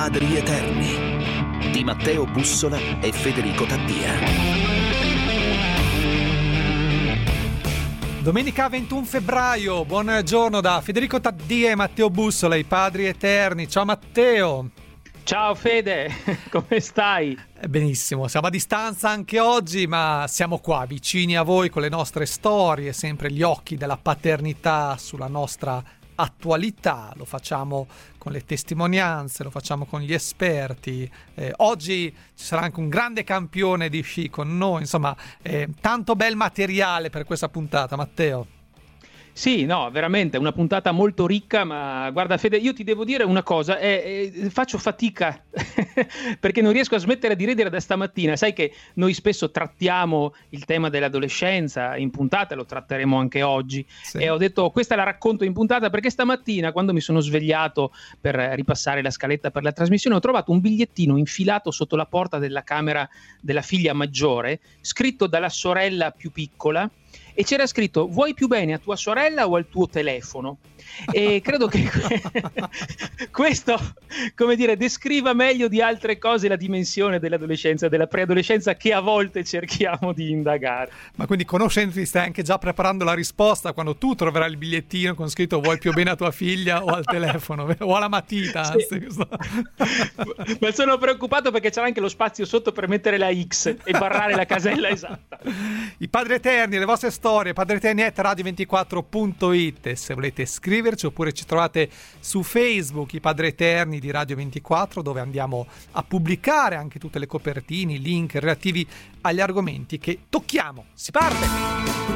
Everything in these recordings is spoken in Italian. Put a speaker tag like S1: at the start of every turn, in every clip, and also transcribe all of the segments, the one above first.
S1: Padri Eterni di Matteo Bussola e Federico Taddia.
S2: Domenica 21 febbraio, buongiorno da Federico Taddia e Matteo Bussola, i Padri Eterni. Ciao Matteo.
S3: Ciao Fede, come stai?
S2: Benissimo, siamo a distanza anche oggi, ma siamo qua vicini a voi con le nostre storie, sempre gli occhi della paternità sulla nostra attualità. Lo facciamo con le testimonianze, lo facciamo con gli esperti. Oggi ci sarà anche un grande campione di sci con noi, insomma, tanto bel materiale per questa puntata, Matteo.
S3: Sì, no, veramente una puntata molto ricca, ma guarda Fede, io ti devo dire una cosa, faccio fatica perché non riesco a smettere di ridere da stamattina. Sai che noi spesso trattiamo il tema dell'adolescenza in puntata, lo tratteremo anche oggi, sì. E ho detto questa la racconto in puntata perché stamattina, quando mi sono svegliato per ripassare la scaletta per la trasmissione, ho trovato un bigliettino infilato sotto la porta della camera della figlia maggiore, scritto dalla sorella più piccola, e c'era scritto: vuoi più bene a tua sorella o al tuo telefono? E credo che questo, come dire, descriva meglio di altre cose la dimensione dell'adolescenza, della preadolescenza, che a volte cerchiamo di indagare.
S2: Ma quindi, conoscendoti, stai anche già preparando la risposta quando tu troverai il bigliettino con scritto vuoi più bene a tua figlia o al telefono o alla matita,
S3: sì.
S2: Anzi.
S3: Ma sono preoccupato perché c'era anche lo spazio sotto per mettere la X e barrare la casella esatta.
S2: I Padri Eterni, le vostre storie, padreeterni@radio24.it, se volete scriverci, oppure ci trovate su Facebook, i Padri Eterni di Radio 24, dove andiamo a pubblicare anche tutte le copertine, i link relativi agli argomenti che tocchiamo. Si parte!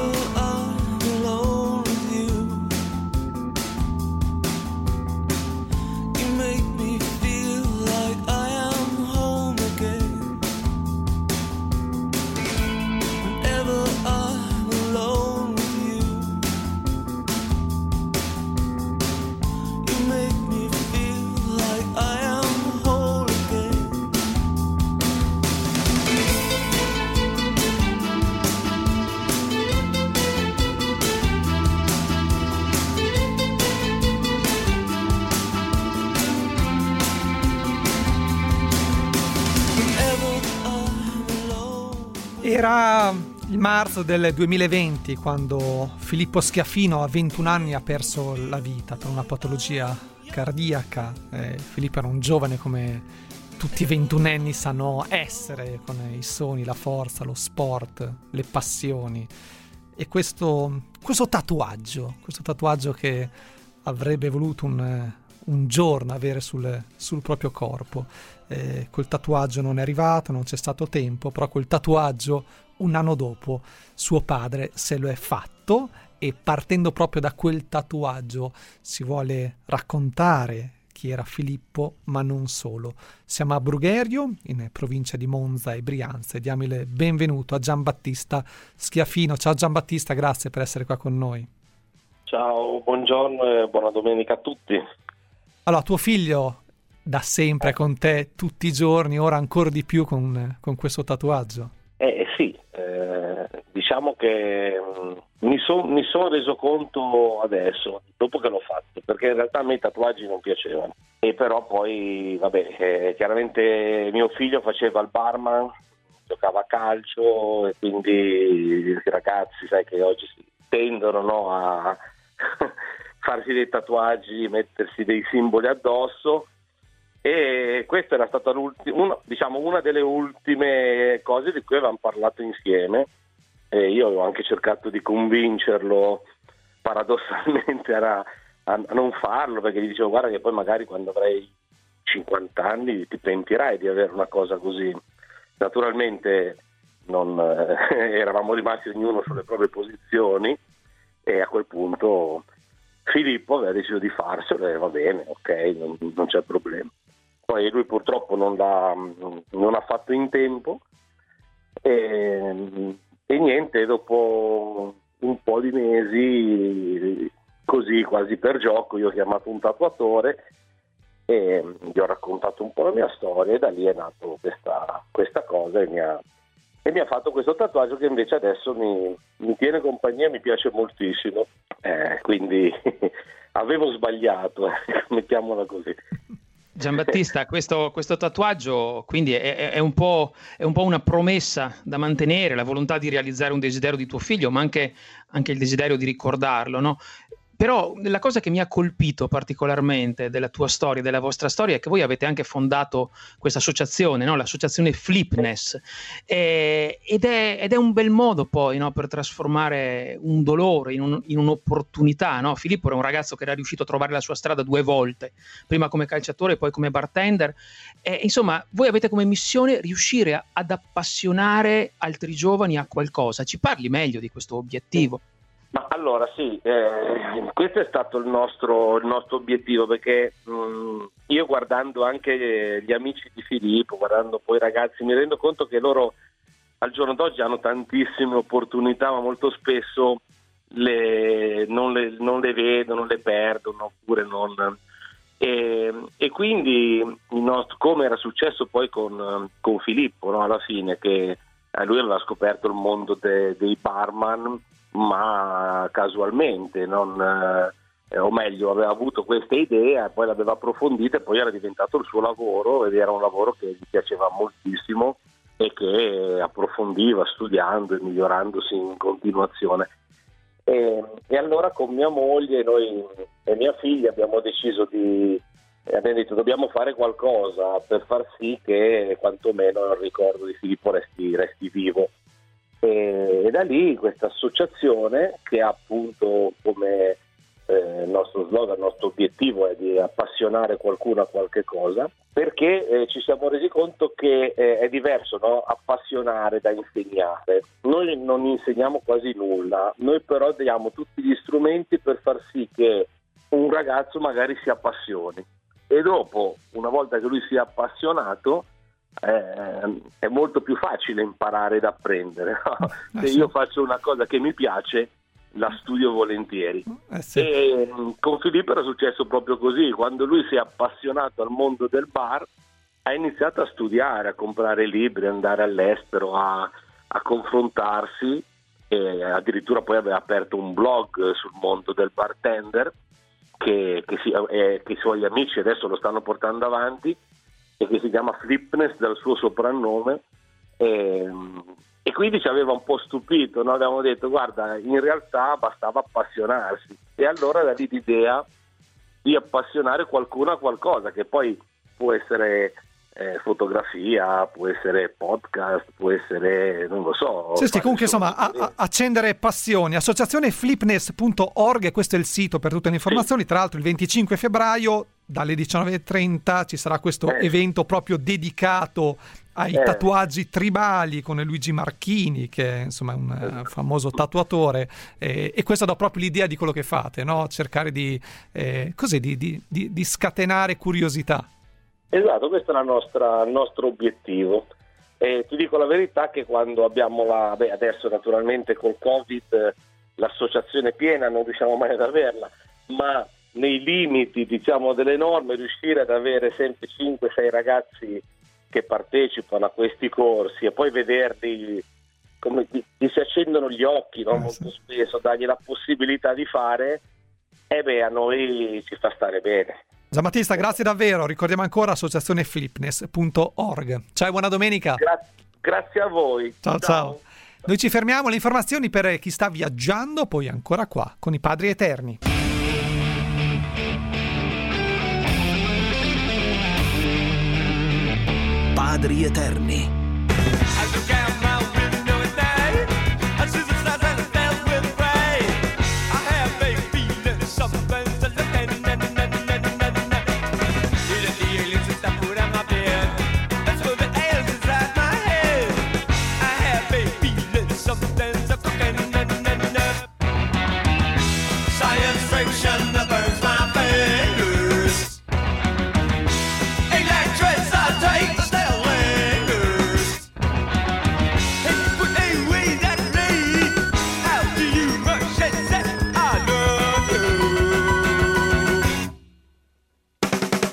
S2: Era il marzo del 2020 quando Filippo Schiaffino a 21 anni ha perso la vita per una patologia cardiaca. Filippo era un giovane come tutti i ventunenni sanno essere, con i sogni, la forza, lo sport, le passioni. E questo tatuaggio che avrebbe voluto un giorno avere sul proprio corpo. Quel tatuaggio non è arrivato, non c'è stato tempo, però quel tatuaggio un anno dopo suo padre se lo è fatto, e partendo proprio da quel tatuaggio si vuole raccontare chi era Filippo, ma non solo. Siamo a Brugherio, in provincia di Monza e Brianza, e diamo il benvenuto a Giambattista Schiaffino. Ciao Giambattista, grazie per essere qua con noi.
S4: Ciao, buongiorno e buona domenica a tutti.
S2: Allora, tuo figlio da sempre con te tutti i giorni, ora ancora di più con questo tatuaggio?
S4: Sì, diciamo che mi sono reso conto adesso, dopo che l'ho fatto, perché in realtà a me i tatuaggi non piacevano. E però poi, chiaramente mio figlio faceva il barman, giocava a calcio, e quindi i ragazzi, sai che oggi tendono, no, a farsi dei tatuaggi, mettersi dei simboli addosso. E questa era stata una delle ultime cose di cui avevamo parlato insieme, e io avevo anche cercato di convincerlo paradossalmente a non farlo, perché gli dicevo: guarda che poi magari quando avrai 50 anni ti pentirai di avere una cosa così. Naturalmente non eravamo rimasti ognuno sulle proprie posizioni, e a quel punto Filippo aveva deciso di farselo e va bene, ok, non c'è problema. Poi lui purtroppo non ha fatto in tempo, e niente, dopo un po' di mesi, così quasi per gioco, io ho chiamato un tatuatore e gli ho raccontato un po' la mia storia, e da lì è nato questa cosa, e mi ha fatto questo tatuaggio che invece adesso mi tiene compagnia, mi piace moltissimo, quindi avevo sbagliato, mettiamola così.
S3: Giambattista, questo tatuaggio quindi è un po' una promessa da mantenere, la volontà di realizzare un desiderio di tuo figlio, ma anche il desiderio di ricordarlo, no? Però la cosa che mi ha colpito particolarmente della tua storia, della vostra storia, è che voi avete anche fondato questa associazione, no? L'associazione Flipness, ed è un bel modo poi, no? Per trasformare un dolore in un'opportunità, no? Filippo era un ragazzo che era riuscito a trovare la sua strada 2 volte, prima come calciatore e poi come bartender, insomma voi avete come missione riuscire ad appassionare altri giovani a qualcosa. Ci parli meglio di questo obiettivo?
S4: Ma allora sì, questo è stato il nostro obiettivo, perché io guardando anche gli amici di Filippo, guardando poi i ragazzi, mi rendo conto che loro al giorno d'oggi hanno tantissime opportunità, ma molto spesso non le vedono, non le perdono, oppure non... E quindi come era successo poi con Filippo, no? Alla fine, che lui aveva scoperto il mondo dei barman, ma casualmente, o meglio, aveva avuto questa idea, poi l'aveva approfondita e poi era diventato il suo lavoro, ed era un lavoro che gli piaceva moltissimo e che approfondiva studiando e migliorandosi in continuazione. E allora con mia moglie, noi e mia figlia abbiamo deciso abbiamo detto dobbiamo fare qualcosa per far sì che quantomeno il ricordo di Filippo resti vivo. E da lì questa associazione, che ha appunto come nostro slogan, il nostro obiettivo è di appassionare qualcuno a qualche cosa, perché ci siamo resi conto che è diverso, no? Appassionare da insegnare. Noi non insegniamo quasi nulla, noi però diamo tutti gli strumenti per far sì che un ragazzo magari si appassioni, e dopo, una volta che lui sia appassionato, è molto più facile imparare ed apprendere, no? Se io faccio una cosa che mi piace, la studio volentieri.
S2: Sì.
S4: E con Filippo era successo proprio così. Quando lui si è appassionato al mondo del bar, ha iniziato a studiare, a comprare libri, andare all'estero, a confrontarsi, e addirittura poi aveva aperto un blog sul mondo del bartender che i suoi amici adesso lo stanno portando avanti, e che si chiama Flipness dal suo soprannome, e quindi ci aveva un po' stupito, no? Abbiamo detto guarda, in realtà bastava appassionarsi, e allora da lì l'idea di appassionare qualcuno a qualcosa, che poi può essere fotografia, può essere podcast, può essere, non lo so.
S2: Sì, comunque insomma accendere passioni. Associazione Flipness.org, questo è il sito per tutte le informazioni. Sì. Tra l'altro il 25 febbraio dalle 19:30 ci sarà questo evento proprio dedicato ai tatuaggi tribali con Luigi Marchini, che insomma è un famoso tatuatore, e questo dà proprio l'idea di quello che fate, no? Cercare di scatenare curiosità.
S4: Esatto, questo è il nostro obiettivo. Ti dico la verità che quando abbiamo adesso naturalmente col Covid l'associazione è piena, non riusciamo mai ad averla, ma nei limiti, diciamo, delle norme, riuscire ad avere sempre 5-6 ragazzi che partecipano a questi corsi e poi vederli come ti si accendono gli occhi, no? Molto spesso, dargli la possibilità di fare, a noi ci fa stare bene.
S2: Giambattista, grazie davvero. Ricordiamo ancora associazioneflipness.org. Ciao e buona domenica.
S4: Grazie a voi.
S2: Ciao. Noi ci fermiamo. Le informazioni per chi sta viaggiando, poi ancora qua con i Padri Eterni.
S1: Padri Eterni.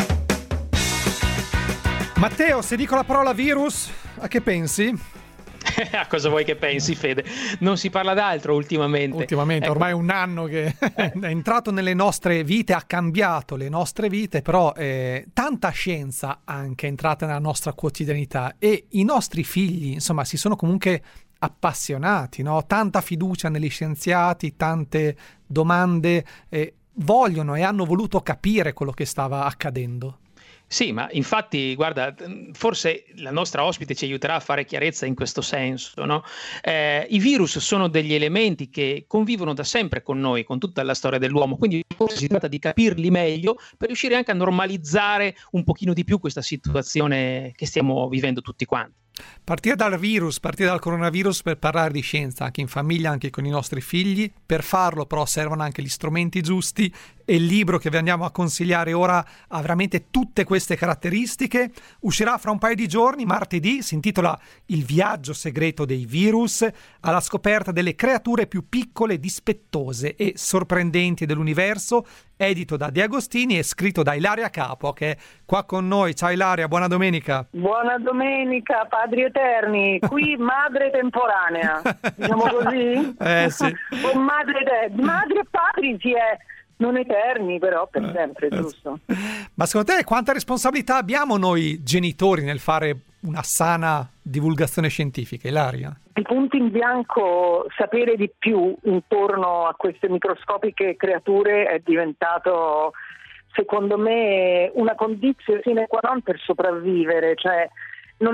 S2: Matteo, se dico la parola virus, a che pensi?
S3: A cosa vuoi che pensi, Fede? Non si parla d'altro ultimamente.
S2: Ecco. Ormai è un anno che è entrato nelle nostre vite, ha cambiato le nostre vite, però tanta scienza anche è entrata nella nostra quotidianità e i nostri figli, insomma, si sono comunque appassionati, no? Tanta fiducia negli scienziati, tante domande, vogliono e hanno voluto capire quello che stava accadendo.
S3: Sì, ma infatti, guarda, forse la nostra ospite ci aiuterà a fare chiarezza in questo senso, no? I virus sono degli elementi che convivono da sempre con noi, con tutta la storia dell'uomo, quindi forse si tratta di capirli meglio per riuscire anche a normalizzare un pochino di più questa situazione che stiamo vivendo tutti quanti.
S2: Partire dal coronavirus per parlare di scienza, anche in famiglia, anche con i nostri figli. Per farlo però servono anche gli strumenti giusti e il libro che vi andiamo a consigliare ora ha veramente tutte queste caratteristiche. Uscirà fra un paio di giorni, martedì, si intitola Il viaggio segreto dei virus, alla scoperta delle creature più piccole, dispettose e sorprendenti dell'universo, edito da De Agostini e scritto da Ilaria Capo, che è qua con noi. Ciao Ilaria, buona domenica.
S5: Buona domenica, padri eterni, qui madre temporanea, diciamo così?
S2: Sì.
S5: O madre e padri si è non eterni, però per sempre, giusto?
S2: Ma secondo te quanta responsabilità abbiamo noi genitori nel fare una sana divulgazione scientifica, Ilaria?
S5: Di punto in bianco sapere di più intorno a queste microscopiche creature è diventato, secondo me, una condizione sine qua non per sopravvivere, cioè non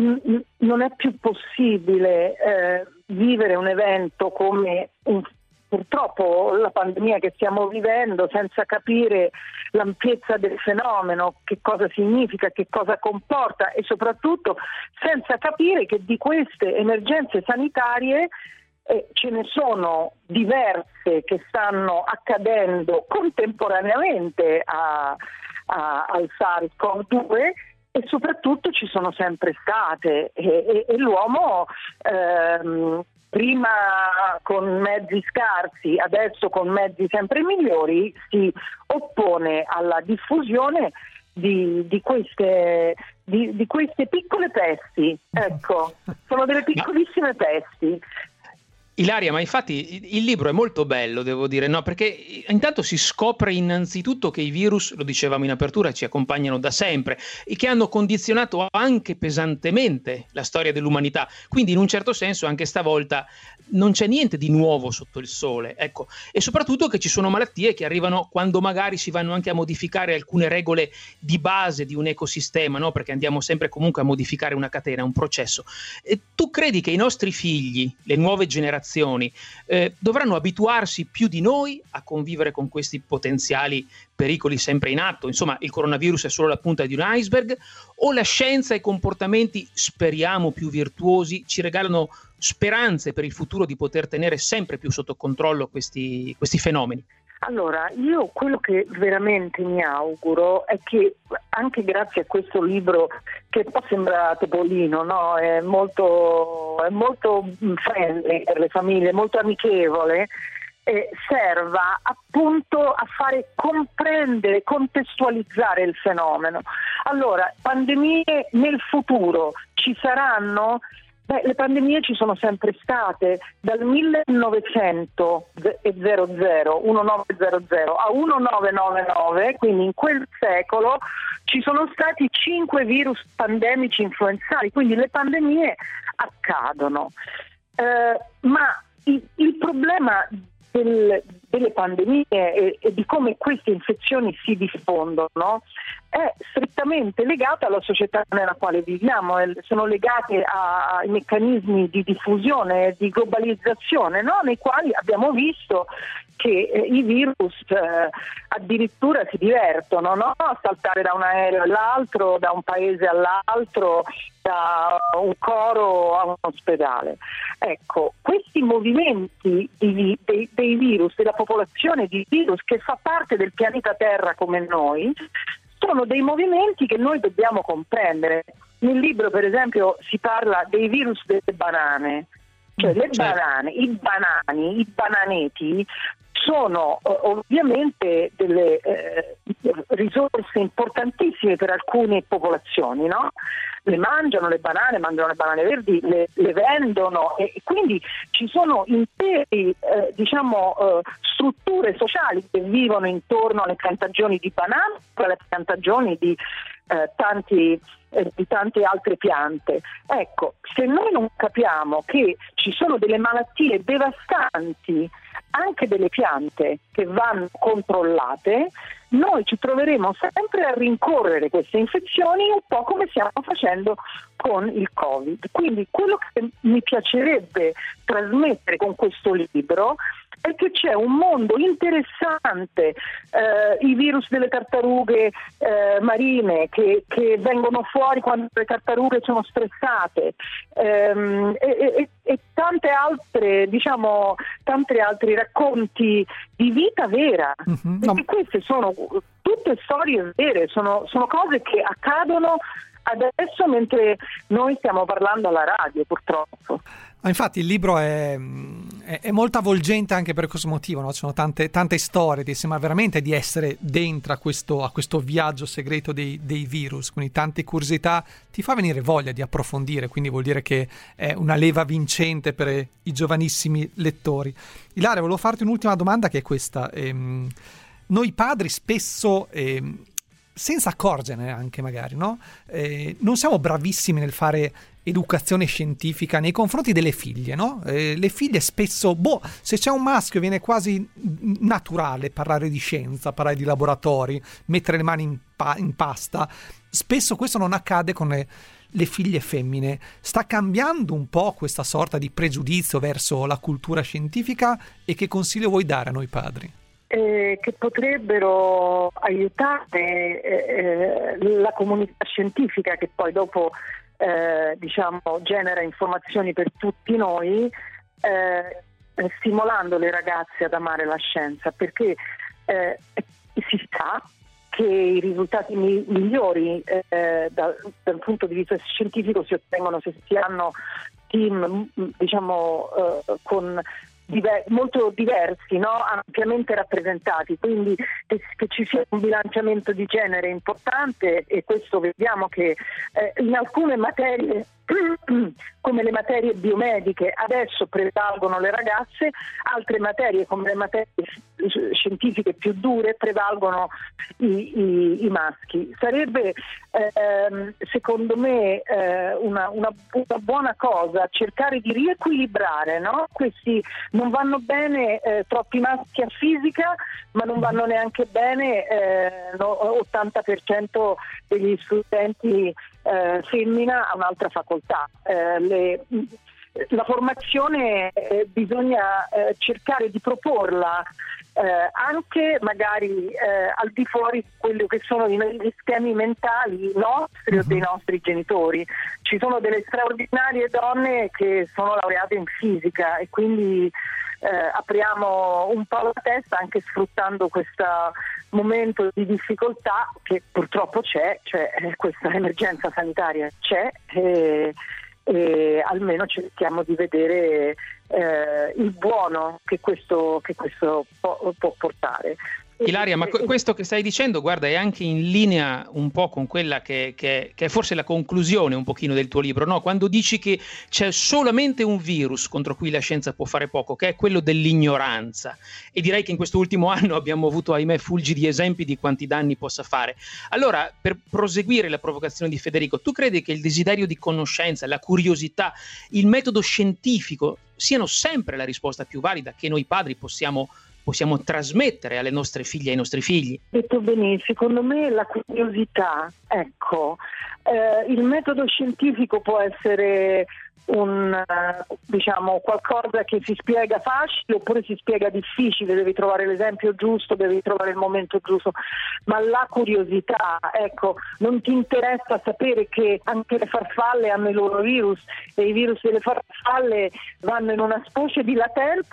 S5: è più possibile vivere un evento come purtroppo la pandemia che stiamo vivendo senza capire l'ampiezza del fenomeno, che cosa significa, che cosa comporta e soprattutto senza capire che di queste emergenze sanitarie ce ne sono diverse che stanno accadendo contemporaneamente al SARS-CoV-2 e soprattutto ci sono sempre state e l'uomo prima con mezzi scarsi, adesso con mezzi sempre migliori, si oppone alla diffusione di queste piccole pesti. Ecco, sono delle piccolissime pesti.
S3: Ilaria, ma infatti il libro è molto bello, devo dire, no? Perché intanto si scopre innanzitutto che i virus, lo dicevamo in apertura, ci accompagnano da sempre e che hanno condizionato anche pesantemente la storia dell'umanità. Quindi in un certo senso anche stavolta non c'è niente di nuovo sotto il sole, ecco. E soprattutto che ci sono malattie che arrivano quando magari si vanno anche a modificare alcune regole di base di un ecosistema, no? Perché andiamo sempre comunque a modificare una catena, un processo. E tu credi che i nostri figli, le nuove generazioni, dovranno abituarsi più di noi a convivere con questi potenziali pericoli sempre in atto? Insomma, il coronavirus è solo la punta di un iceberg, o la scienza e i comportamenti, speriamo più virtuosi, ci regalano speranze per il futuro di poter tenere sempre più sotto controllo questi fenomeni?
S5: Allora, io quello che veramente mi auguro è che anche grazie a questo libro, che poi sembra topolino, no? È molto friendly per le famiglie, molto amichevole, serva appunto a fare comprendere, contestualizzare il fenomeno. Allora, pandemie nel futuro ci saranno? Le pandemie ci sono sempre state dal 1900 a 1999, quindi in quel secolo ci sono stati 5 virus pandemici influenzali, quindi le pandemie accadono. Ma il problema delle pandemie e di come queste infezioni si diffondono è strettamente legata alla società nella quale viviamo, sono legate ai meccanismi di diffusione, di globalizzazione, no? Nei quali abbiamo visto che i virus addirittura si divertono, no? A saltare da un aereo all'altro, da un paese all'altro, da un coro a un ospedale. Ecco, questi movimenti dei virus, della popolazione di virus che fa parte del pianeta Terra come noi, sono dei movimenti che noi dobbiamo comprendere. Nel libro, per esempio, si parla dei virus delle banane, cioè le banane, i bananeti sono ovviamente delle risorse importantissime per alcune popolazioni, no? Le mangiano le banane verdi, le vendono, e quindi ci sono interi strutture sociali che vivono intorno alle piantagioni di banane, alle piantagioni di tante altre piante. Ecco, se noi non capiamo che ci sono delle malattie devastanti anche delle piante che vanno controllate, noi ci troveremo sempre a rincorrere queste infezioni, un po' come stiamo facendo con il Covid. Quindi quello che mi piacerebbe trasmettere con questo libro è che c'è un mondo interessante, i virus delle tartarughe marine che vengono fuori quando le tartarughe sono stressate, e tante altre, tanti altri racconti di vita vera, perché queste sono tutte storie vere, sono cose che accadono adesso mentre noi stiamo parlando alla radio, purtroppo.
S2: Ma infatti il libro è molto avvolgente anche per questo motivo, no? Ci sono tante storie, ti sembra veramente di essere dentro a questo viaggio segreto dei virus, quindi tante curiosità, ti fa venire voglia di approfondire, quindi vuol dire che è una leva vincente per i giovanissimi lettori. Ilaria, volevo farti un'ultima domanda, che è questa. Noi padri spesso, senza accorgerne anche magari, no? Non siamo bravissimi nel fare educazione scientifica nei confronti delle figlie, no? Le figlie spesso, se c'è un maschio viene quasi naturale parlare di scienza, parlare di laboratori, mettere le mani in pasta. Spesso questo non accade con le figlie femmine. Sta cambiando un po' questa sorta di pregiudizio verso la cultura scientifica, e che consiglio vuoi dare a noi padri?
S5: Che potrebbero aiutare la comunità scientifica, che poi dopo genera informazioni per tutti noi, stimolando le ragazze ad amare la scienza, perché si sa che i risultati migliori dal punto di vista scientifico si ottengono se si hanno team con molto diversi, no? Ampiamente rappresentati, quindi che ci sia un bilanciamento di genere importante, e questo vediamo che in alcune materie come le materie biomediche adesso prevalgono le ragazze, altre materie come le materie scientifiche più dure prevalgono i maschi. Sarebbe secondo me una buona cosa cercare di riequilibrare, no? Questi non vanno bene troppi maschi a fisica, ma non vanno neanche bene 80% degli studenti femmina a un'altra facoltà. La formazione bisogna cercare di proporla anche magari al di fuori di quello che sono gli schemi mentali nostri o dei nostri genitori. Ci sono delle straordinarie donne che sono laureate in fisica, e quindi apriamo un po' la testa anche sfruttando questo momento di difficoltà che purtroppo c'è, cioè questa emergenza sanitaria c'è, e almeno cerchiamo di vedere il buono che questo può portare.
S3: Ilaria, ma questo che stai dicendo, guarda, è anche in linea un po' con quella che è forse la conclusione un pochino del tuo libro, no? Quando dici che c'è solamente un virus contro cui la scienza può fare poco, che è quello dell'ignoranza, e direi che in questo ultimo anno abbiamo avuto, ahimè, fulgidi esempi di quanti danni possa fare. Allora, per proseguire la provocazione di Federico, tu credi che il desiderio di conoscenza, la curiosità, il metodo scientifico siano sempre la risposta più valida che noi padri possiamo trasmettere alle nostre figlie e ai nostri figli?
S5: Detto bene, secondo me la curiosità, il metodo scientifico può essere qualcosa che si spiega facile oppure si spiega difficile, devi trovare l'esempio giusto, devi trovare il momento giusto, ma la curiosità, non ti interessa sapere che anche le farfalle hanno i loro virus, e i virus delle farfalle vanno in una specie di latenza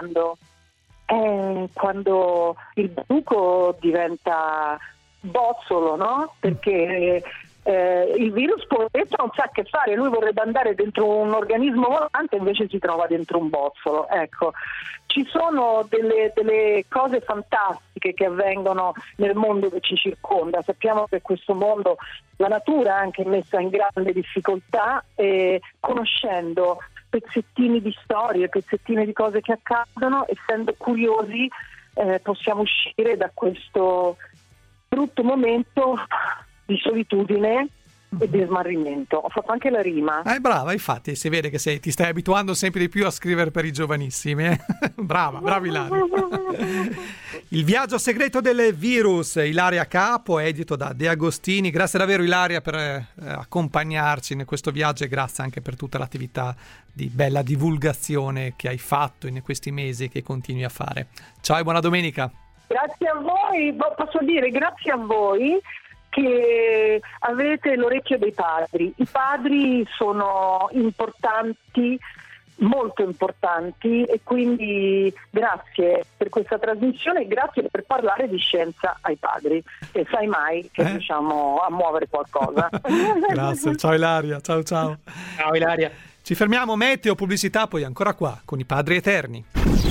S5: quando il buco diventa bozzolo, no? Perché il virus poveretto non sa che fare, lui vorrebbe andare dentro un organismo volante, invece si trova dentro un bozzolo. ci sono delle cose fantastiche che avvengono nel mondo che ci circonda. Sappiamo che questo mondo, la natura anche è messa in grande difficoltà, e conoscendo pezzettini di storie, pezzettini di cose che accadono, essendo curiosi, possiamo uscire da questo brutto momento di solitudine e di smarrimento. Ho fatto anche la rima.
S2: Brava, infatti si vede che ti stai abituando sempre di più a scrivere per i giovanissimi. Brava Ilaria. Il viaggio segreto del virus, Ilaria Capo, edito da De Agostini. Grazie davvero Ilaria per accompagnarci in questo viaggio, e grazie anche per tutta l'attività di bella divulgazione che hai fatto in questi mesi e che continui a fare. Ciao e buona domenica.
S5: Grazie a voi, posso dire grazie a voi che avete l'orecchio dei padri. I padri sono importanti, molto importanti, e quindi grazie per questa trasmissione, grazie per parlare di scienza ai padri, e sai mai che riusciamo a muovere qualcosa.
S2: Grazie, ciao Ilaria, ciao. Ciao
S3: Ilaria.
S2: Ci fermiamo, meteo, pubblicità, poi ancora qua con i Padri Eterni.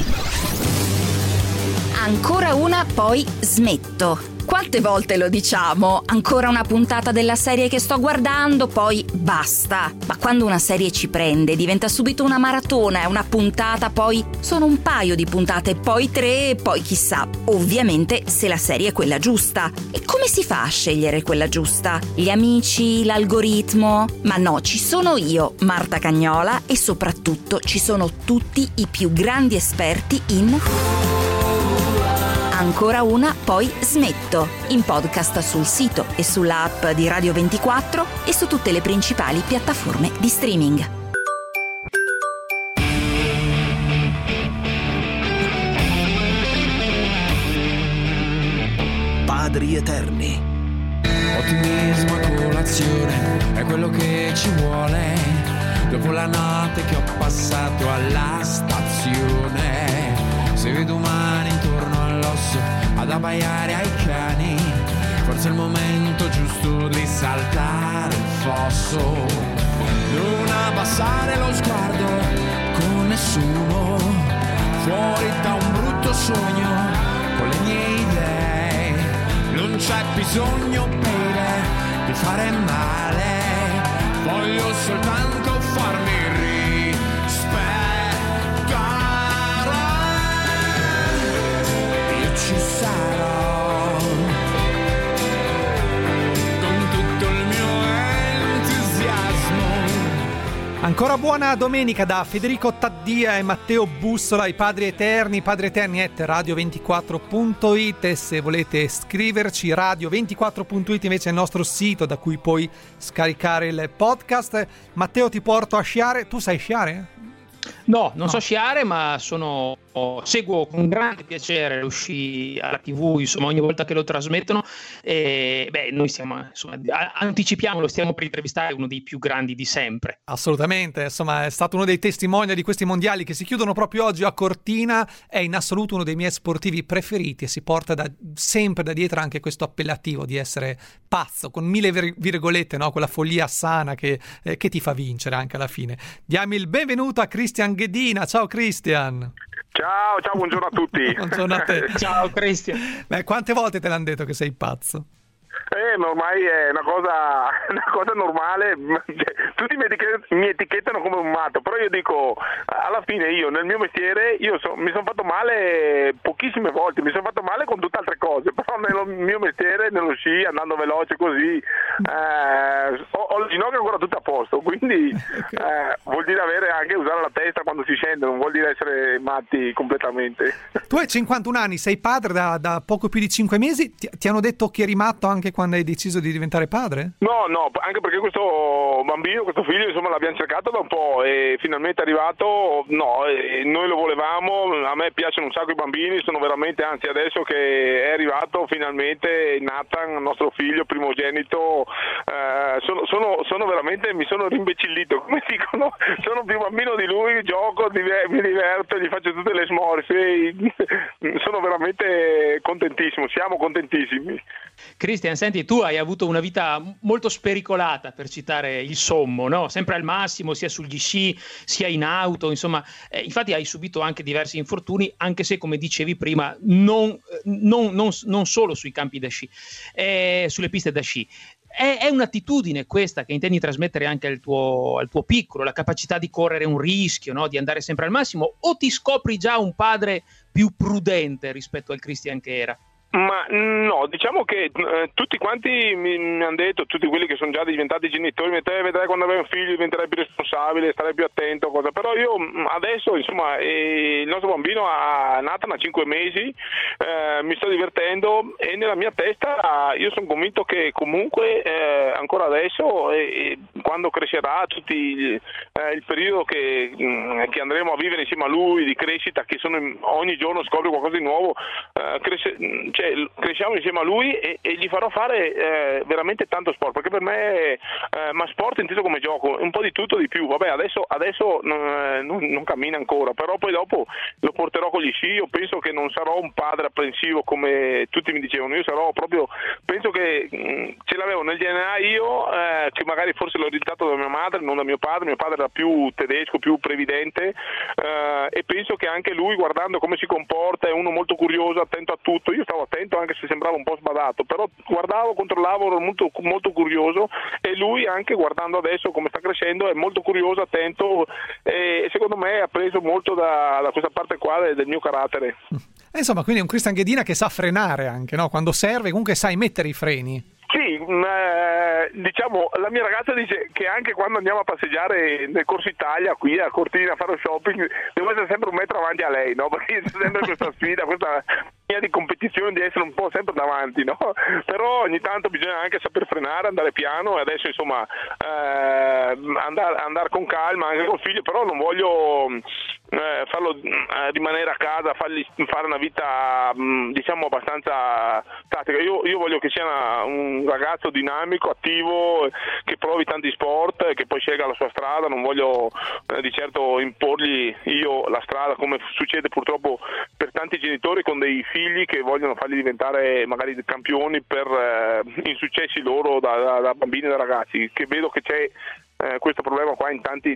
S6: Ancora una, poi smetto. Quante volte lo diciamo? Ancora una puntata della serie che sto guardando, poi basta. Ma quando una serie ci prende, diventa subito una maratona, è una puntata, poi sono un paio di puntate, poi 3, poi chissà. Ovviamente se la serie è quella giusta. E come si fa a scegliere quella giusta? Gli amici, l'algoritmo? Ma no, ci sono io, Marta Cagnola, e soprattutto ci sono tutti i più grandi esperti in Ancora una, poi smetto, in podcast sul sito e sulla app di Radio 24 e su tutte le principali piattaforme di streaming.
S1: Padri Eterni.
S7: Ottimismo a colazione è quello che ci vuole dopo la notte che ho passato alla stazione. Se vedo umani intorno all'osso ad abbaiare ai cani, forse è il momento giusto di saltare il fosso. Non abbassare lo sguardo con nessuno, fuori da un brutto sogno con le mie idee. Non c'è bisogno, baby, di fare male, voglio soltanto farmi ci sarò con tutto il mio entusiasmo.
S2: Ancora buona domenica da Federico Taddia e Matteo Bussola, i Padri Eterni, padrieterni@radio24.it, e se volete scriverci radio24.it invece è il nostro sito da cui puoi scaricare il podcast. Matteo, ti porto a sciare. Tu sai sciare?
S3: No, non so sciare, ma seguo con grande piacere lo sci alla TV, insomma, ogni volta che lo trasmettono. E noi anticipiamolo, stiamo per intervistare uno dei più grandi di sempre.
S2: Assolutamente, insomma, è stato uno dei testimoni di questi mondiali che si chiudono proprio oggi a Cortina. È in assoluto uno dei miei sportivi preferiti e si porta sempre da dietro anche questo appellativo di essere pazzo, con 1000 virgolette, no? Quella follia sana che ti fa vincere anche alla fine. Diamo il benvenuto a Christian Ghedina. Ciao Christian.
S8: Ciao, buongiorno a tutti.
S2: Buongiorno a te.
S3: Ciao Christian.
S2: Quante volte te l'hanno detto che sei pazzo?
S8: Ma ormai è una cosa normale. Tutti mi etichettano come un matto, però io dico, alla fine io nel mio mestiere mi sono fatto male pochissime volte, mi sono fatto male con tutte altre cose, però nel mio mestiere, nello sci, andando veloce così, ho le ginocchia ancora tutte a posto, quindi vuol dire anche usare la testa quando si scende, non vuol dire essere matti completamente. Tu
S2: hai 51 anni, sei padre da poco più di 5 mesi, ti hanno detto che eri matto anche quando hai deciso di diventare padre?
S8: No, anche perché questo bambino, questo figlio, insomma, l'abbiamo cercato da un po' e finalmente è arrivato. No, noi lo volevamo, a me piacciono un sacco i bambini, sono veramente, anzi adesso che è arrivato finalmente Nathan, il nostro figlio primogenito, sono veramente, mi sono rimbecillito, come dicono, sono più bambino di lui, gioco, mi diverto, gli faccio tutte le smorfie, sono veramente contentissimo, siamo contentissimi.
S3: Cristian, senti, tu hai avuto una vita molto spericolata, per citare il sommo, no? Sempre al massimo, sia sugli sci, sia in auto, insomma, infatti hai subito anche diversi infortuni, anche se, come dicevi prima, non solo sui campi da sci, sulle piste da sci. È un'attitudine questa che intendi trasmettere anche al tuo piccolo, la capacità di correre un rischio, no? Di andare sempre al massimo, o ti scopri già un padre più prudente rispetto al Cristian che era?
S8: Ma no, diciamo che tutti quanti mi hanno detto, tutti quelli che sono già diventati genitori, vedrai quando avrai un figlio diventerai più responsabile, starai più attento, cosa. Però io adesso, insomma, il nostro bambino Nathan ha 5 mesi, mi sto divertendo e nella mia testa io sono convinto che comunque ancora adesso quando crescerà tutto il periodo che andremo a vivere insieme a lui di crescita, che ogni giorno scopri qualcosa di nuovo, cresciamo insieme a lui e gli farò fare veramente tanto sport, perché per me ma sport inteso come gioco, un po' di tutto di più. Vabbè, adesso non cammina ancora, però poi dopo lo porterò con gli sci. Io penso che non sarò un padre apprensivo come tutti mi dicevano, io sarò proprio, penso che ce l'avevo nel DNA io, che magari forse l'ho ereditato da mia madre, non da mio padre era più tedesco, più previdente, e penso che anche lui, guardando come si comporta, è uno molto curioso, attento a tutto. Io stavo attento anche se sembrava un po' sbadato, però guardavo, controllavo, ero molto, molto curioso, e lui anche guardando adesso come sta crescendo è molto curioso, attento, e secondo me ha preso molto da questa parte qua del mio carattere.
S2: Insomma, quindi è un Cristian Ghedina che sa frenare anche, no? Quando serve comunque sai mettere i freni.
S8: Sì, diciamo, la mia ragazza dice che anche quando andiamo a passeggiare nel Corso Italia, qui a Cortina, a fare shopping, devo essere sempre un metro avanti a lei, no? Perché c'è sempre questa sfida, questa mia di competizione di essere un po' sempre davanti, no? Però ogni tanto bisogna anche saper frenare, andare piano, e adesso insomma andare con calma anche col figlio, però non voglio farlo rimanere a casa, fargli fare una vita diciamo abbastanza tattica. Io voglio che sia un ragazzo dinamico, attivo, che provi tanti sport, che poi scelga la sua strada. Non voglio di certo imporgli io la strada, come succede purtroppo per tanti genitori con dei figli che vogliono farli diventare magari campioni per insuccessi loro da bambini e da ragazzi, che vedo che c'è questo problema qua in tanti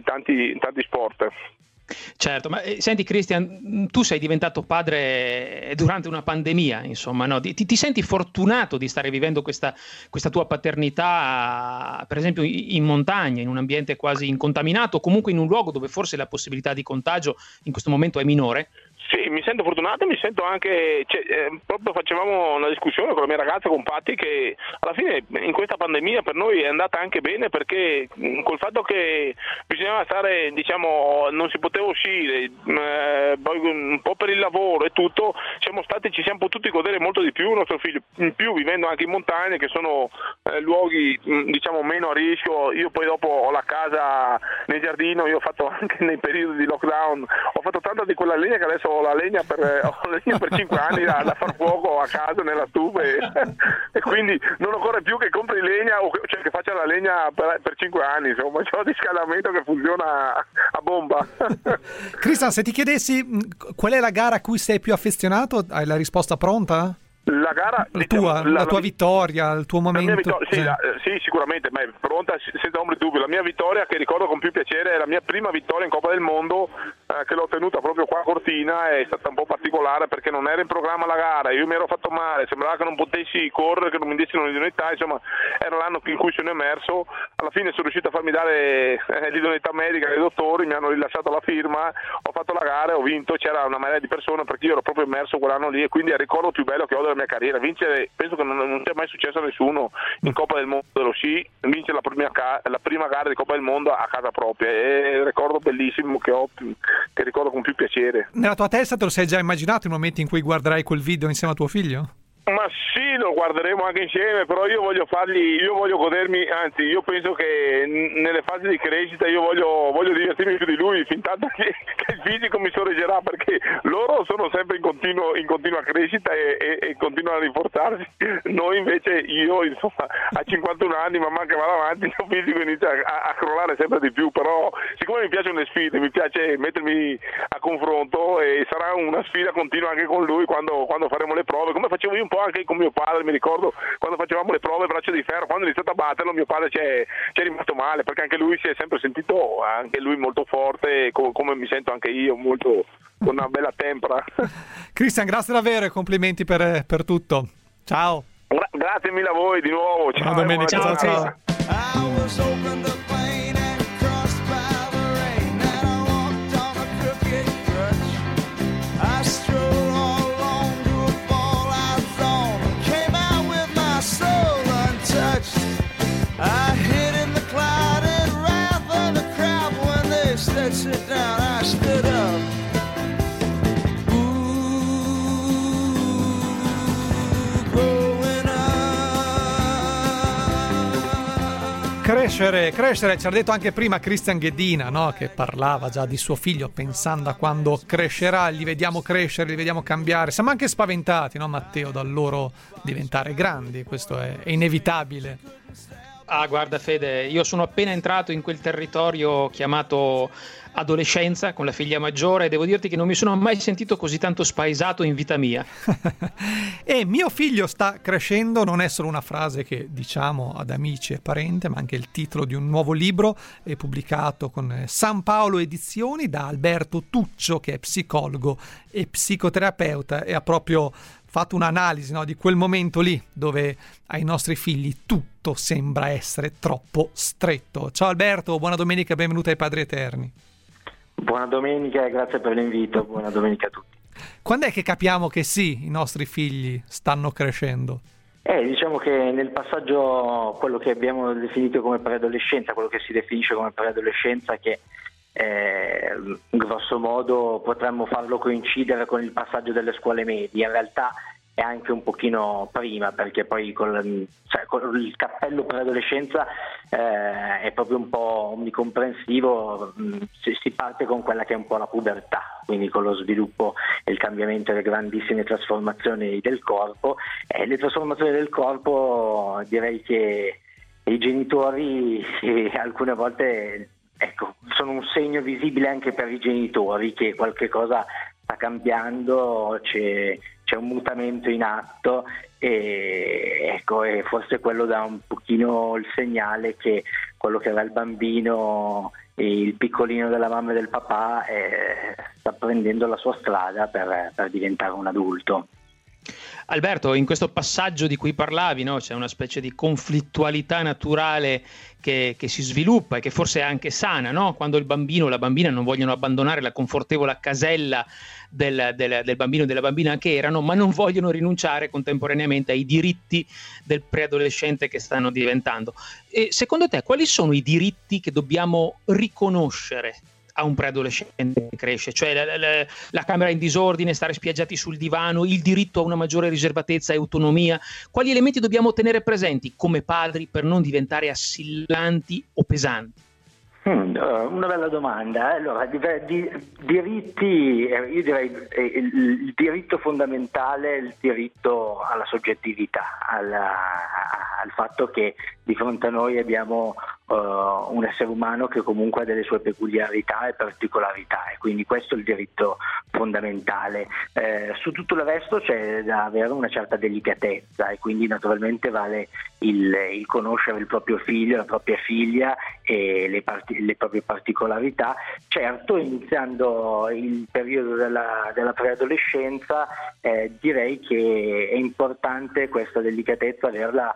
S8: sport.
S3: Certo, ma senti Cristian, tu sei diventato padre durante una pandemia, insomma, no? Ti senti fortunato di stare vivendo questa tua paternità, per esempio in montagna, in un ambiente quasi incontaminato, comunque in un luogo dove forse la possibilità di contagio in questo momento è minore?
S8: Sì, mi sento fortunato, mi sento anche, proprio facevamo una discussione con la mia ragazza, con Patti, che alla fine in questa pandemia per noi è andata anche bene, perché col fatto che bisognava stare, diciamo, non si poteva uscire, poi un po' per il lavoro e tutto, ci siamo potuti godere molto di più il nostro figlio, in più vivendo anche in montagne, che sono luoghi diciamo meno a rischio. Io poi dopo ho la casa nel giardino, io ho fatto anche nei periodi di lockdown, ho fatto tanta di quella legna che adesso ho la legna per 5 anni da far fuoco a casa nella stufa e quindi non occorre più che compri legna, cioè che faccia la legna per 5 anni, insomma c'è un riscaldamento che funziona a bomba.
S2: Cristian, se ti chiedessi qual è la gara a cui sei più affezionato, hai la risposta pronta?
S8: La gara,
S2: la tua vittoria, il tuo momento?
S8: Sì, sicuramente, ma è pronta senza ombra di dubbio. La mia vittoria, che ricordo con più piacere, è la mia prima vittoria in Coppa del Mondo, che l'ho ottenuta proprio qua a Cortina. È stata un po' particolare perché non era in programma la gara, io mi ero fatto male, sembrava che non potessi correre, che non mi dessero l'idoneità, insomma era l'anno in cui sono emerso. Alla fine sono riuscito a farmi dare l'idoneità medica dai dottori, mi hanno rilasciato la firma, ho fatto la gara e ho vinto. C'era una marea di persone perché io ero proprio immerso quell'anno lì, e quindi è il ricordo più bello che ho della mia carriera. Vincere, penso che non sia mai successo a nessuno in Coppa del Mondo dello sci, vincere la prima gara di Coppa del Mondo a casa propria, è un ricordo bellissimo che ricordo con più piacere.
S2: Nella tua testa te lo sei già immaginato il momento in cui guarderai quel video insieme a tuo figlio?
S8: Ma sì, lo guarderemo anche insieme, però io voglio godermi, anzi io penso che nelle fasi di crescita io voglio divertirmi più di lui, fin tanto che il fisico mi sorreggerà, perché loro sono sempre in continua crescita e continuano a rinforzarsi. Noi invece, io insomma a 51 anni, man mano che vado avanti, il mio fisico inizia a crollare sempre di più, però siccome mi piacciono le sfide, mi piace mettermi a confronto, e sarà una sfida continua anche con lui quando faremo le prove, come facevo io un po' anche con mio padre. Mi ricordo quando facevamo le prove braccio di ferro, quando ho iniziato a batterlo mio padre ci è rimasto male, perché anche lui si è sempre sentito, anche lui molto forte, come mi sento anche io, molto, con una bella tempra.
S2: Christian, grazie davvero e complimenti per tutto. Ciao.
S8: Grazie mille a voi di nuovo. Ciao.
S2: Buona domenica. Ciao.
S9: Sit down, I stood up. Growing up.
S2: Crescere, ci ha detto anche prima Christian Ghedina, no? Che parlava già di suo figlio, pensando a quando crescerà, li vediamo crescere, li vediamo cambiare. Siamo anche spaventati, no Matteo, dal loro diventare grandi, questo è inevitabile.
S3: Ah, guarda Fede, io sono appena entrato in quel territorio chiamato adolescenza con la figlia maggiore e devo dirti che non mi sono mai sentito così tanto spaesato in vita mia.
S2: E mio figlio sta crescendo non è solo una frase che diciamo ad amici e parenti, ma anche il titolo di un nuovo libro pubblicato con San Paolo Edizioni da Alberto Tuccio, che è psicologo e psicoterapeuta, e ha proprio fatto un'analisi, no, di quel momento lì dove ai nostri figli tutto sembra essere troppo stretto. Ciao Alberto, buona domenica e benvenuto ai Padri Eterni.
S10: Buona domenica e grazie per l'invito, buona domenica a tutti.
S2: Quando è che capiamo che sì, i nostri figli stanno crescendo?
S10: Diciamo che nel passaggio, quello che abbiamo definito come preadolescenza, quello che si definisce come preadolescenza, che grosso modo potremmo farlo coincidere con il passaggio delle scuole medie, in realtà è anche un pochino prima, perché poi con il cappello preadolescenza è proprio un po' omnicomprensivo, si parte con quella che è un po' la pubertà, quindi con lo sviluppo e il cambiamento e le grandissime trasformazioni del corpo. Le trasformazioni del corpo, direi che i genitori alcune volte sono un segno visibile anche per i genitori che qualche cosa sta cambiando, c'è un mutamento in atto e forse quello dà un pochino il segnale che quello che era il bambino, il piccolino della mamma e del papà, sta prendendo la sua strada per diventare un adulto.
S3: Alberto, in questo passaggio di cui parlavi, no, c'è una specie di conflittualità naturale che si sviluppa e che forse è anche sana, no? Quando il bambino o la bambina non vogliono abbandonare la confortevole casella del bambino e della bambina che erano, ma non vogliono rinunciare contemporaneamente ai diritti del preadolescente che stanno diventando. E secondo te quali sono i diritti che dobbiamo riconoscere a un preadolescente che cresce? Cioè la camera in disordine, stare spiaggiati sul divano, il diritto a una maggiore riservatezza e autonomia. Quali elementi dobbiamo tenere presenti come padri per non diventare assillanti o pesanti?
S10: Una bella domanda. Allora, diritti, io direi il diritto fondamentale è il diritto alla soggettività, al fatto che di fronte a noi abbiamo un essere umano che comunque ha delle sue peculiarità e particolarità, e quindi questo è il diritto fondamentale. Su tutto il resto c'è da avere una certa delicatezza, e quindi naturalmente vale il conoscere il proprio figlio, la propria figlia e le proprie particolarità. Certo, iniziando il periodo della preadolescenza, direi che è importante questa delicatezza averla,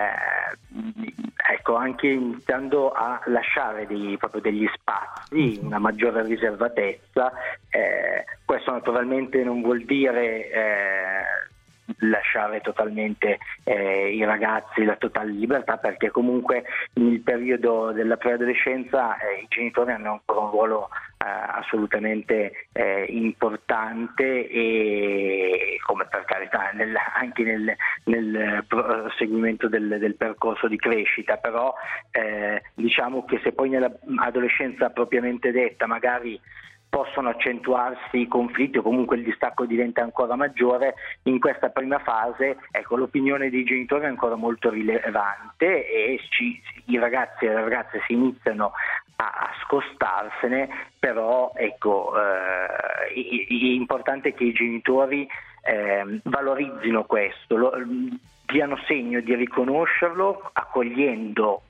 S10: anche iniziando a lasciare proprio degli spazi, una maggiore riservatezza. Questo naturalmente non vuol dire lasciare totalmente i ragazzi la totale libertà, perché comunque nel periodo della preadolescenza i genitori hanno ancora un ruolo assolutamente importante, e come per carità anche nel proseguimento del percorso di crescita, però diciamo che se poi nell'adolescenza propriamente detta magari possono accentuarsi i conflitti o comunque il distacco diventa ancora maggiore, in questa prima fase l'opinione dei genitori è ancora molto rilevante e i ragazzi e le ragazze si iniziano a scostarsene, però è importante che i genitori valorizzino questo, diano segno di riconoscerlo, accogliendo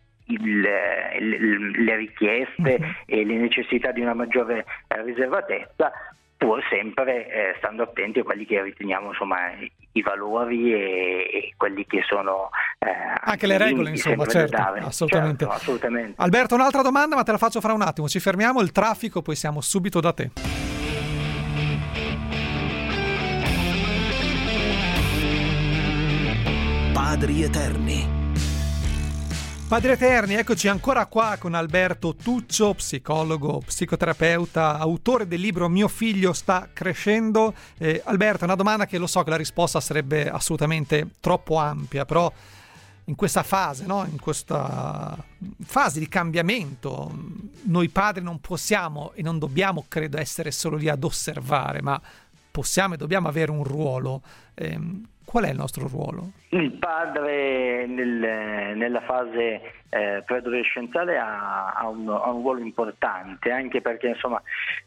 S10: le richieste e le necessità di una maggiore riservatezza, pur sempre stando attenti a quelli che riteniamo i valori e quelli che sono
S2: anche le regole, insomma, certo, assolutamente.
S10: Certo, assolutamente.
S2: Alberto, un'altra domanda, ma te la faccio fra un attimo. Ci fermiamo, il traffico, poi siamo subito da te.
S1: Padri Eterni.
S2: Padri Eterni, eccoci ancora qua con Alberto Tuccio, psicologo, psicoterapeuta, autore del libro Mio figlio sta crescendo. Alberto, una domanda che lo so che la risposta sarebbe assolutamente troppo ampia, però in questa fase, no? In questa fase di cambiamento, noi padri non possiamo e non dobbiamo, credo, essere solo lì ad osservare, ma possiamo e dobbiamo avere un ruolo. Qual è il nostro ruolo?
S10: Il padre nella fase preadolescenziale ha un ruolo importante, anche perché insomma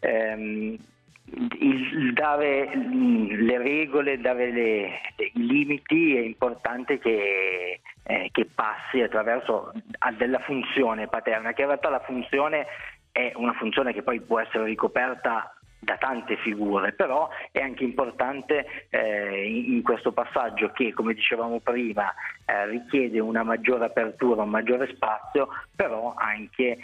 S10: il dare le regole, dare i limiti è importante che passi attraverso della funzione paterna, che in realtà la funzione è una funzione che poi può essere ricoperta da tante figure, però è anche importante in questo passaggio che, come dicevamo prima, richiede una maggiore apertura, un maggiore spazio, però anche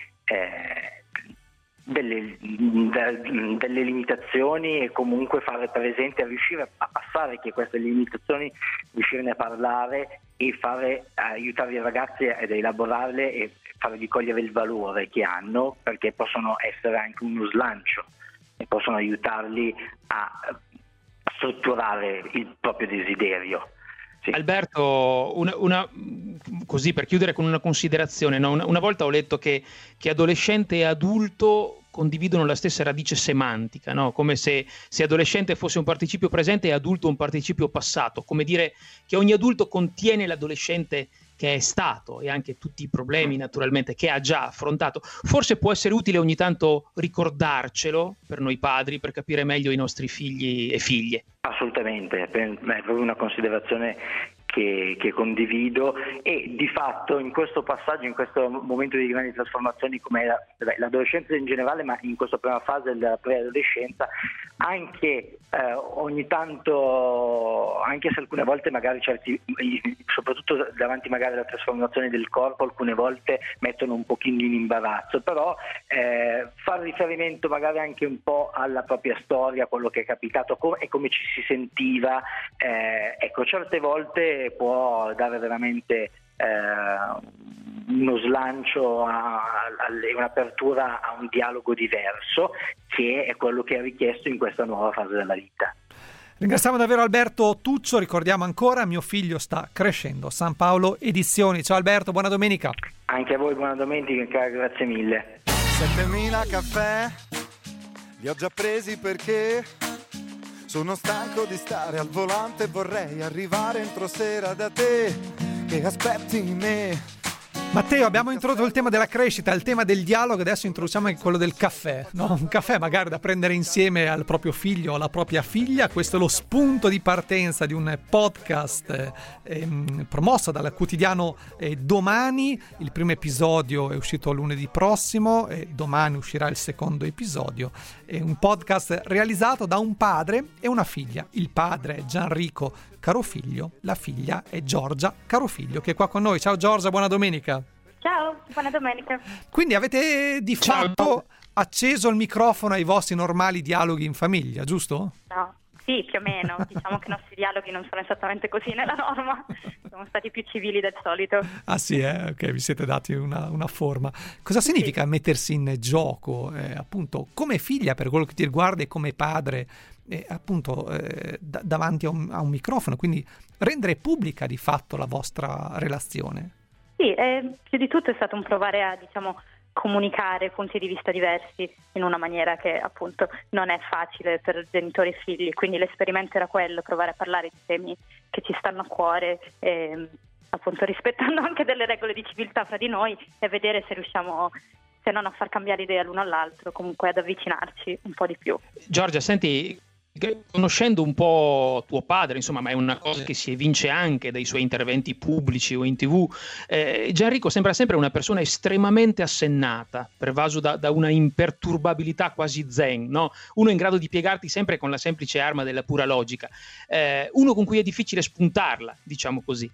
S10: delle limitazioni, e comunque fare presente, riuscire a passare che queste limitazioni, riuscirne a parlare e aiutare i ragazzi ad elaborarle e fargli cogliere il valore che hanno, perché possono essere anche uno slancio e possono aiutarli a strutturare il proprio desiderio. Sì.
S3: Alberto, così per chiudere con una considerazione, no? Una volta ho letto che adolescente e adulto condividono la stessa radice semantica, no? Come se adolescente fosse un participio presente e adulto un participio passato, come dire che ogni adulto contiene l'adolescente che è stato e anche tutti i problemi naturalmente che ha già affrontato. Forse può essere utile ogni tanto ricordarcelo per noi padri, per capire meglio i nostri figli e figlie.
S10: Assolutamente, è proprio una considerazione che condivido, e di fatto in questo passaggio, in questo momento di grandi trasformazioni come l'adolescenza in generale, ma in questa prima fase della preadolescenza, anche ogni tanto, anche se alcune volte magari soprattutto davanti magari alla trasformazione del corpo, alcune volte mettono un pochino in imbarazzo, però fare riferimento magari anche un po' alla propria storia, quello che è capitato e come ci si sentiva, certe volte può dare veramente uno slancio, un'apertura a un dialogo diverso, che è quello che è richiesto in questa nuova fase della vita.
S2: Ringraziamo davvero Alberto Tuccio, ricordiamo ancora Mio figlio sta crescendo, San Paolo Edizioni. Ciao Alberto, buona domenica.
S10: Anche a voi buona domenica, grazie mille.
S11: 7.000 caffè li ho già presi perché sono stanco di stare al volante, vorrei arrivare entro sera da te che aspetti me.
S2: Matteo, abbiamo introdotto il tema della crescita, il tema del dialogo, adesso introduciamo anche quello del caffè, no? Un caffè magari da prendere insieme al proprio figlio o alla propria figlia. Questo è lo spunto di partenza di un podcast promosso dal quotidiano Domani. Il primo episodio è uscito lunedì prossimo e domani uscirà il secondo episodio. È un podcast realizzato da un padre e una figlia. Il padre è Gianrico Carofiglio, la figlia è Giorgia Carofiglio, che è qua con noi. Ciao Giorgia, buona domenica.
S12: Ciao, buona domenica.
S2: Quindi avete di fatto acceso il microfono ai vostri normali dialoghi in famiglia, giusto?
S12: No, Sì, più o meno. Diciamo che i nostri dialoghi non sono esattamente così nella norma, siamo stati più civili del solito.
S2: Ah sì, ok, vi siete dati una forma. Cosa significa mettersi in gioco, appunto, come figlia per quello che ti riguarda e come padre, appunto, davanti a un microfono, quindi rendere pubblica di fatto la vostra relazione?
S12: Sì, più di tutto è stato un provare a, comunicare punti di vista diversi in una maniera che appunto non è facile per genitori e figli, quindi l'esperimento era quello, provare a parlare di temi che ci stanno a cuore, appunto rispettando anche delle regole di civiltà fra di noi, e vedere se riusciamo, se non a far cambiare idea l'uno all'altro, comunque ad avvicinarci un po' di più.
S3: Giorgia, senti, conoscendo un po' tuo padre, insomma, ma è una cosa che si evince anche dai suoi interventi pubblici o in TV, Gianrico sembra sempre una persona estremamente assennata, pervaso da una imperturbabilità quasi zen, no? Uno in grado di piegarti sempre con la semplice arma della pura logica, uno con cui è difficile spuntarla, diciamo così.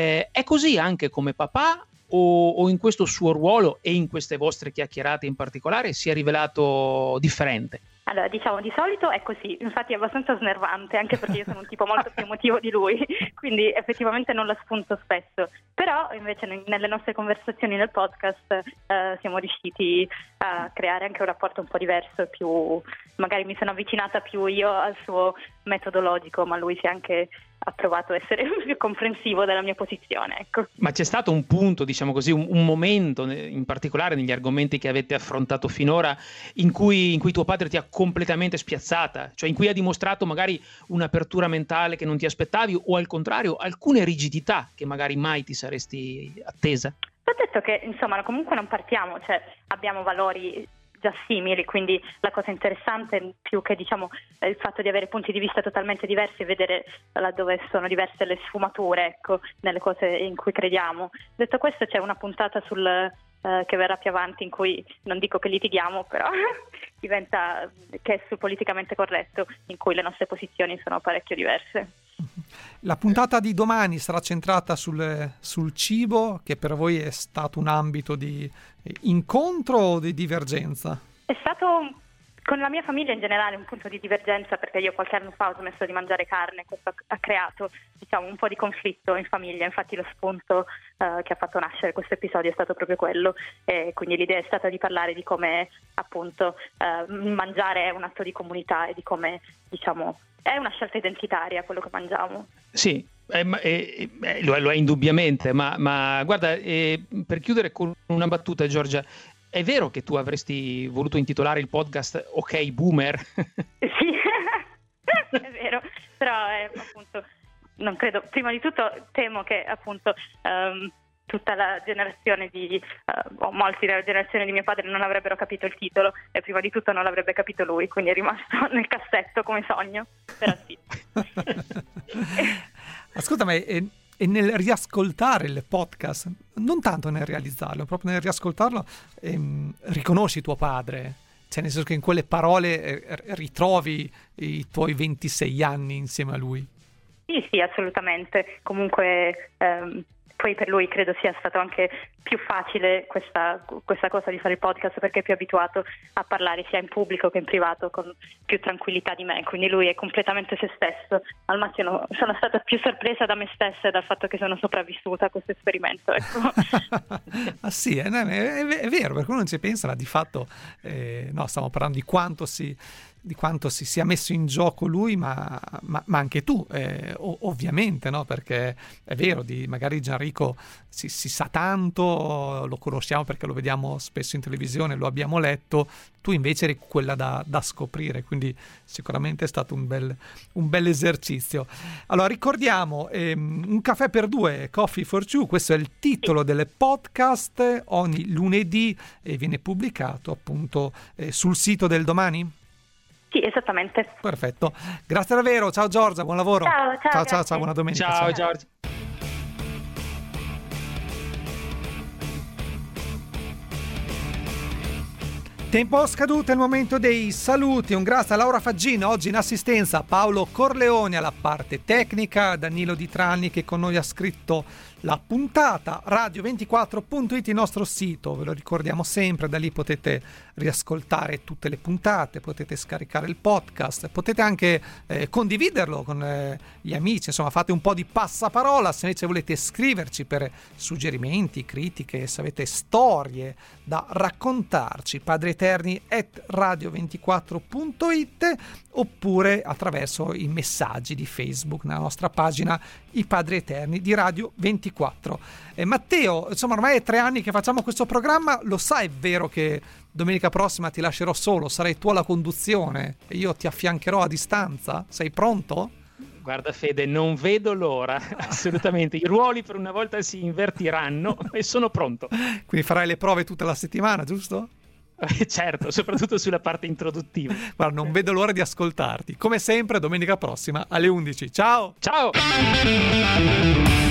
S3: È così anche come papà, o in questo suo ruolo e in queste vostre chiacchierate in particolare si è rivelato differente?
S12: Allora, diciamo, di solito è così, infatti è abbastanza snervante, anche perché io sono un tipo molto più emotivo di lui, quindi effettivamente non lo spunto spesso, però invece nelle nostre conversazioni nel podcast siamo riusciti a creare anche un rapporto un po' diverso, più magari mi sono avvicinata più io al suo metodologico, ma lui si è anche ha provato a essere più comprensivo della mia posizione, ecco.
S3: Ma c'è stato un punto, diciamo così, un momento in particolare negli argomenti che avete affrontato finora in cui tuo padre ti ha completamente spiazzata, cioè in cui ha dimostrato magari un'apertura mentale che non ti aspettavi, o al contrario alcune rigidità che magari mai ti saresti attesa?
S12: Ho detto che insomma comunque non partiamo, cioè abbiamo valori già simili, quindi la cosa interessante più che diciamo il fatto di avere punti di vista totalmente diversi e vedere laddove sono diverse le sfumature, ecco, nelle cose in cui crediamo. Detto questo, c'è una puntata che verrà più avanti in cui non dico che litighiamo, però diventa che è sul politicamente corretto, in cui le nostre posizioni sono parecchio diverse.
S2: La puntata di domani sarà centrata sul cibo, che per voi è stato un ambito di incontro o di divergenza?
S12: È stato con la mia famiglia in generale un punto di divergenza, perché io qualche anno fa ho smesso di mangiare carne, questo ha creato diciamo un po' di conflitto in famiglia, infatti lo spunto che ha fatto nascere questo episodio è stato proprio quello, e quindi l'idea è stata di parlare di come appunto mangiare è un atto di comunità e di come diciamo è una scelta identitaria quello che mangiamo.
S3: Sì, lo è indubbiamente, ma guarda, per chiudere con una battuta, Giorgia, è vero che tu avresti voluto intitolare il podcast Ok Boomer?
S12: Sì, è vero, però appunto non credo, prima di tutto temo che appunto tutta la generazione o molti della generazione di mio padre non avrebbero capito il titolo, e prima di tutto non l'avrebbe capito lui, quindi è rimasto nel cassetto come sogno, però sì.
S2: Ascolta, ma e nel riascoltare il podcast, non tanto nel realizzarlo, proprio nel riascoltarlo, riconosci tuo padre, cioè nel senso che in quelle parole ritrovi i tuoi 26 anni insieme a lui?
S12: Sì, assolutamente. Comunque poi per lui credo sia stato anche più facile questa cosa di fare il podcast, perché è più abituato a parlare sia in pubblico che in privato con più tranquillità di me, quindi lui è completamente se stesso. Al massimo sono stata più sorpresa da me stessa e dal fatto che sono sopravvissuta a questo esperimento, ecco.
S2: Ah sì, è vero, perché uno non ci pensa, ma di fatto no, stiamo parlando di quanto si sia messo in gioco lui, ma anche tu, ovviamente, no? Perché è vero, magari Gianrico si sa tanto, lo conosciamo perché lo vediamo spesso in televisione, lo abbiamo letto, tu invece eri quella da scoprire, quindi sicuramente è stato un bel esercizio. Allora ricordiamo Un caffè per due, Coffee for Two, questo è il titolo del podcast, ogni lunedì viene pubblicato appunto sul sito del Domani?
S12: Sì, esattamente.
S2: Perfetto, grazie davvero, ciao Giorgia, buon lavoro. Ciao, buona domenica.
S3: Ciao Giorgia.
S2: Tempo scaduto, è il momento dei saluti. Un grazie a Laura Faggino, oggi in assistenza Paolo Corleone alla parte tecnica, Danilo Di Tranni che con noi ha scritto la puntata, radio24.it il nostro sito, ve lo ricordiamo sempre, da lì potete riascoltare tutte le puntate, potete scaricare il podcast, potete anche condividerlo con gli amici, insomma fate un po' di passaparola. Se invece volete scriverci per suggerimenti, critiche, se avete storie da raccontarci, padrieterni@radio24.it oppure attraverso i messaggi di Facebook nella nostra pagina I Padri Eterni di Radio 24. Matteo, insomma ormai è 3 anni che facciamo questo programma, lo sai, è vero che domenica prossima ti lascerò solo, sarai tu alla conduzione e io ti affiancherò a distanza? Sei pronto?
S3: Guarda Fede, non vedo l'ora, assolutamente, i ruoli per una volta si invertiranno e sono pronto.
S2: Quindi farai le prove tutta la settimana, giusto?
S3: Certo, soprattutto sulla parte introduttiva.
S2: Guarda, non vedo l'ora di ascoltarti. Come sempre, domenica prossima alle 11. Ciao!
S3: Ciao!